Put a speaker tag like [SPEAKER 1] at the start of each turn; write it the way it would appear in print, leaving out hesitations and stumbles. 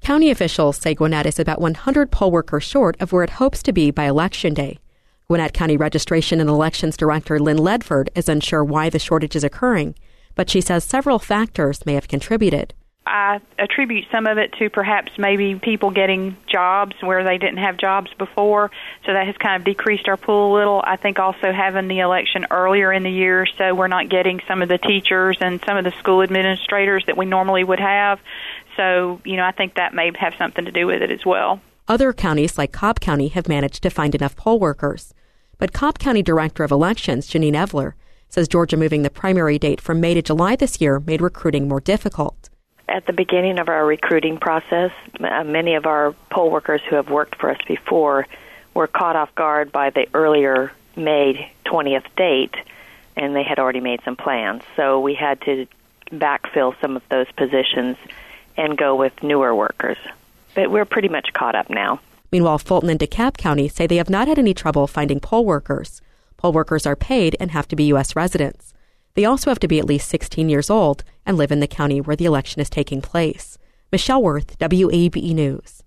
[SPEAKER 1] County officials say Gwinnett is about 100 poll workers short of where it hopes to be by Election Day. Gwinnett County Registration and Elections Director Lynn Ledford is unsure why the shortage is occurring, but she says several factors may have contributed.
[SPEAKER 2] I attribute some of it to perhaps maybe people getting jobs where they didn't have jobs before, so that has kind of decreased our pool a little. I think also having the election earlier in the year, so we're not getting some of the teachers and some of the school administrators that we normally would have. So, I think that may have something to do with it as well.
[SPEAKER 1] Other counties like Cobb County have managed to find enough poll workers. But Cobb County Director of Elections, Janine Evler, says Georgia moving the primary date from May to July this year made recruiting more difficult.
[SPEAKER 3] At the beginning of our recruiting process, many of our poll workers who have worked for us before were caught off guard by the earlier May 20th date, and they had already made some plans. So we had to backfill some of those positions and go with newer workers. But we're pretty much caught up now.
[SPEAKER 1] Meanwhile, Fulton and DeKalb County say they have not had any trouble finding poll workers. Poll workers are paid and have to be U.S. residents. They also have to be at least 16 years old and live in the county where the election is taking place. Michelle Worth, WABE News.